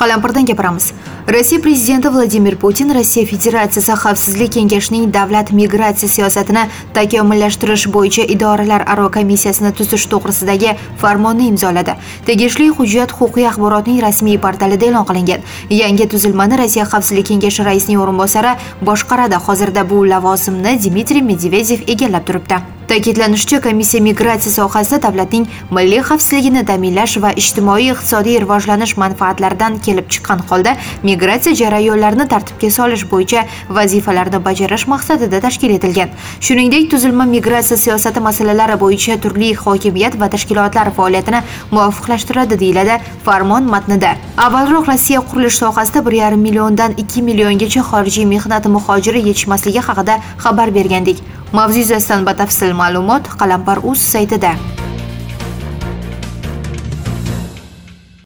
Qalampirdan gapiramiz. Rossiya prezidenti Vladimir Putin Rossiya Federatsiyasi Xavfsizlik kengashining davlat migratsiya siyosatini takomillashtirish bo'yicha idoralararo komissiyasini tuzish to'g'risidagi farmonni imzoladi. Tegishli hujjat huquqiy axborotning rasmiy portalida e'lon qilingan. Yangi tuzilmani Rossiya Xavfsizlik kengashi raisining o'rinbosari boshqaradi. Hozirda bu lavozimni Dmitriy Medvedev egallab turibdi. Ta'kidlanishicha, komissiya migratsiya sohasida davlatning milliy xavfsizligini ta'minlash va ijtimoiy-iqtisodiy rivojlanish manfaatlaridan kelib chiqqan holda migratsiya jarayonlarini tartibga solish bo'yicha vazifalarni bajarish maqsadida tashkil etilgan. Shuningdek, tuzilma migratsiya siyosati masalalari bo'yicha turli hokimiyat va tashkilotlar faoliyatini muvofiqlashtiradi, deyiladi farmon matnida. Avvalroq Rossiya qurilish sohasida 1,5 milliondan 2 milliongacha xorijiy mehnat muhojiri yetishmasligi haqida xabar bergandik. Mavzu yuzasidan batafsil ma'lumot Qalampir.uz saytida.